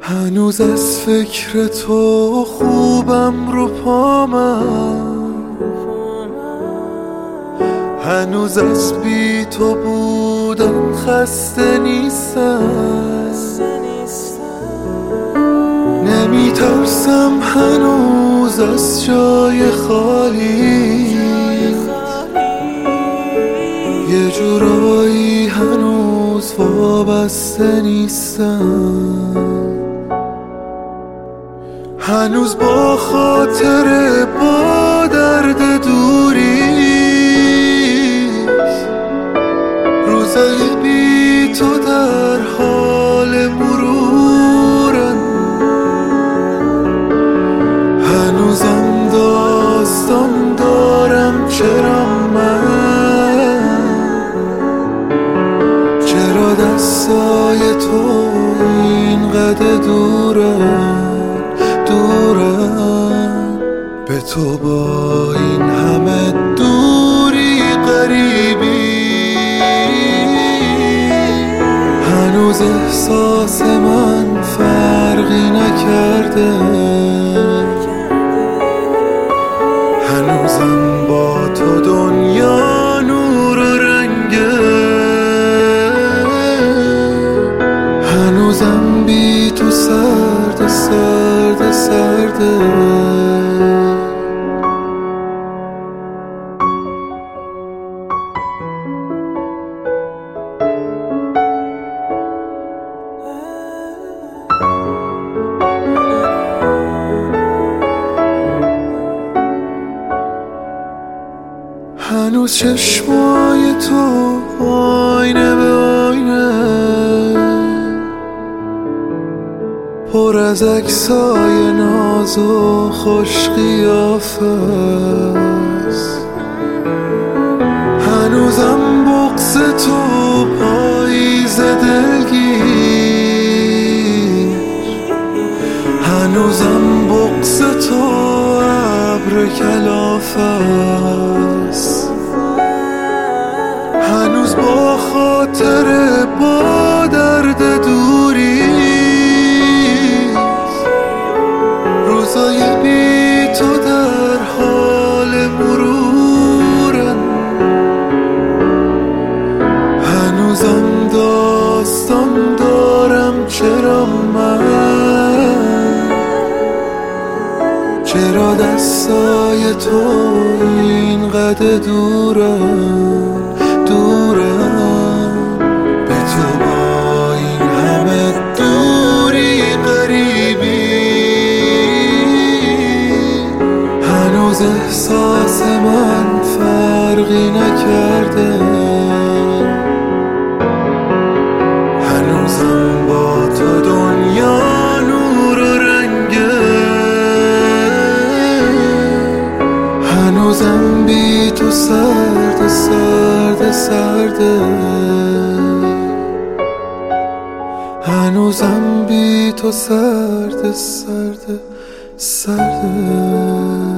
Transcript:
هنوز از فکر تو خوبم رو پامم، هنوز از بی تو بودن خسته نیستم. نمی ترسم هنوز از جای خالی، یه جورایی هنوز وابسته نیستم. هنوز با خاطر با درد دوریست، روزای بی تو در حال مرورن. هنوزم داستان دارم چرا دستای تو اینقدر دورن به تو با این همه دوری غریبی. هنوز احساس من فرقی نکرده، هنوزم با تو دنیا نور و رنگه. هنوزم بی تو سرده سرده سرده. هنوز چشمای تو آینه به آینه، پر از عکسای ناز و خوش قیافه است. هنوزم بغض تو پاییز دلگیر، هنوزم بغض تو ابر کلافه است. هنوز با خاطر با درد دوریست، روزای بی تو در حال مرورن. هنوزم داستان دارم چرا چرا دستای تو اینقدر دورن به تو با این همه دوری غریبی. هنوز احساس من فرقی نکرده، هنوزم با تو دنیا نور و رنگه. هنوزم بی تو سرده سرده سرده. هنوزم بی تو سرده سرده سرده.